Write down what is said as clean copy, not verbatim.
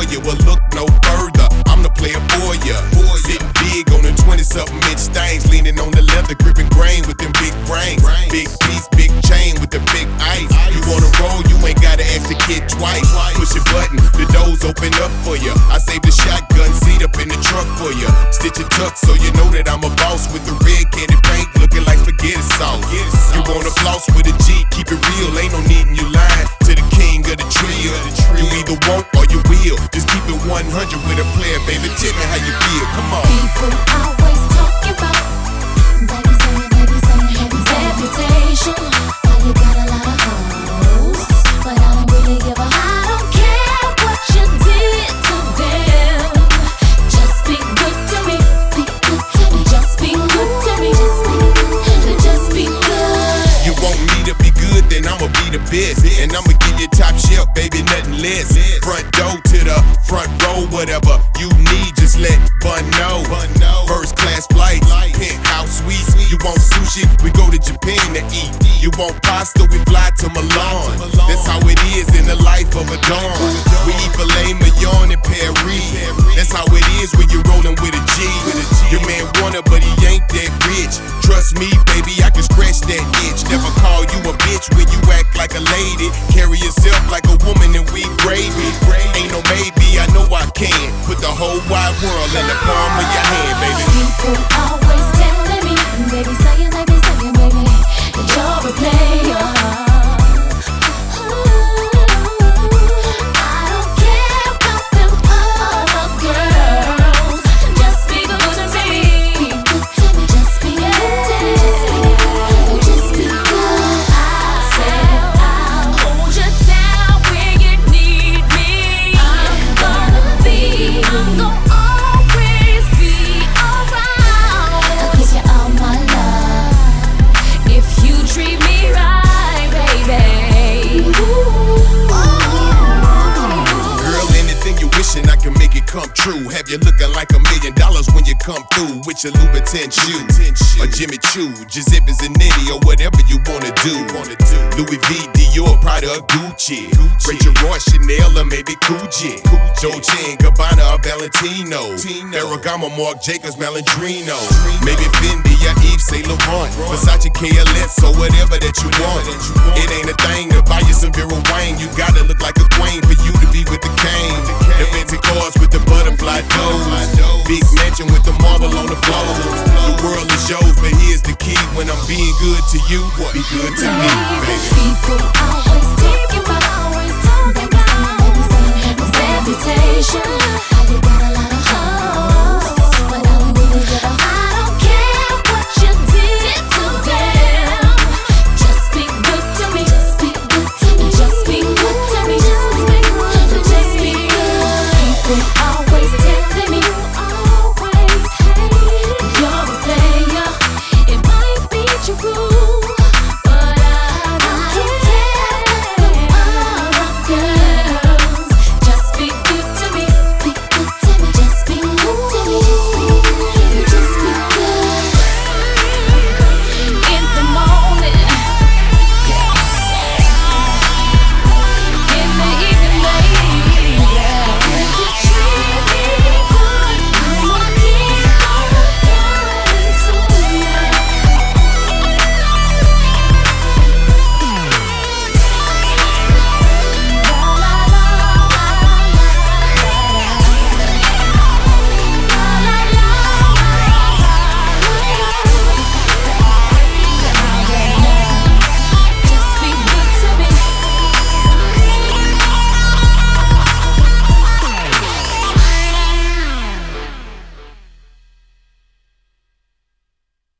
you. Well, look no further, I'm the player for ya. Sitting big on them 20-something inch things, leaning on the leather, gripping grain with them big brains. Big piece, big chain with the big ice. You wanna roll, you ain't gotta ask the kid twice. Push a button, the doors open up for ya. I save the shotgun seat up in the truck for ya. Stitch and tuck so you know that I'm a boss with the red candy paint looking like spaghetti sauce. You wanna floss with a G, keep it real, ain't no needin' you lying to the king of the trio. You either won't or you will, just keep it 100 with a player, baby. Tell me how you feel, come on. People always talking about baby saying, reputation. How you got a lot of hoes, but I don't really give a. I don't care what you did to them. Just be good to me, be good to me. Just be good to me, just be good. You want me to be good, then I'ma be the best, and I'ma give you top shelf, baby, nothing less. Front door to the front row, whatever you need, just let Bun know. First class flights, penthouse suites. You want sushi, we go to Japan to eat. You want pasta, we fly to Milan. That's how it is in the life of a Don. We eat filet mignon in Paris. That's how it is when you're rolling with a G. Your man want it, but he ain't that rich. Trust me, baby, I can scratch that itch. Never call you a bitch when you act like a lady. Carry yourself like a woman and we gravy. Ain't no maybe, I know I can. Put the whole wide world in the palm of your hand, baby. People always telling me, baby saying, baby, that you're a player. I don't care about them other girls. Just be good to me. Just be good to me. Just be good. I said I'll hold you down when you need me. I'm gonna always be around. I'll give you all my love if you treat me right, baby. Girl, anything you wishing, I can make it come true. Have you looking like $1 million when you come through with your Louboutin shoe or Jimmy Choo, Giuseppe Zanetti, or whatever you wanna do. Louis V, Dior, Prada, or Gucci, Rachel Roy, Chanel, or maybe Gucci, Dolce and Gabbana or Valentino, Ferragamo, Marc Jacobs, Malandrino, maybe Fendi or Yves Saint Laurent, Versace, KLS, or whatever that you want. It ain't a thing to buy you some Vera Wang. You gotta look like a queen for you to be with the king. The fancy cars with the butterfly doors, big mansion with the marble on the floor. The world is yours, but here's the key: when I'm being good to you, be good to me, baby. People always talking about reputation. How you got